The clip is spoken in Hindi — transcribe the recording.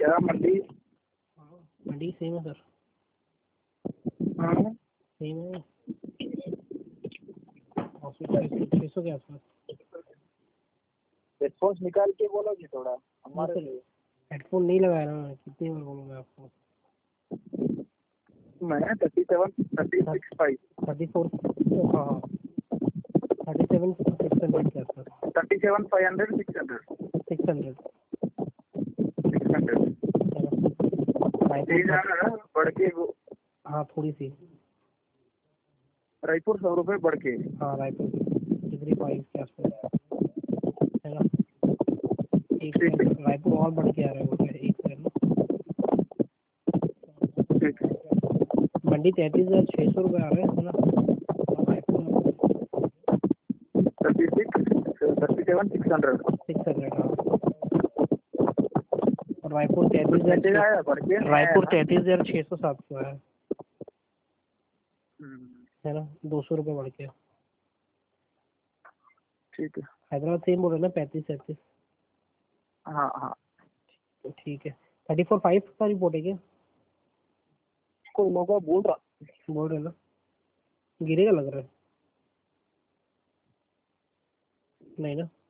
क्या मंडी? मंडी सेम है सर। हाँ सेम है हॉस्पिटल 600 के आसपास। हेडफोन्स निकाल के बोलोगे थोड़ा हमारे सर लिए। हेडफोन नहीं लगाया ना मैं, कितनी बार बोलूँ मैं आपको। मैं 37 36 5 34 हाँ 37 600 के आसपास। 37 500 600 600 600 रायपुर बढ़ के हाँ थोड़ी सी। रायपुर 100 रुपये बढ़ के। हाँ रायपुर डिग्री 5 के आसपास है ना। एक रायपुर और बढ़ के आ रहा है वो एक सेकंड। मंडी 33,600 रुपये आ रहे हैं ना। रायपुर 37 600 हाँ। और रायपुर 33,600 रायपुर 33,600 है। है ना 200 रुपये बढ़ के। ठीक है। हैदराबाद सेम बोल रहे ना 35-37। हाँ हाँ तो ठीक है 34-5 का रिपोर्ट है क्या? कोई लोग बोल रहे ना गिरेगा लग रहा है। नहीं ना।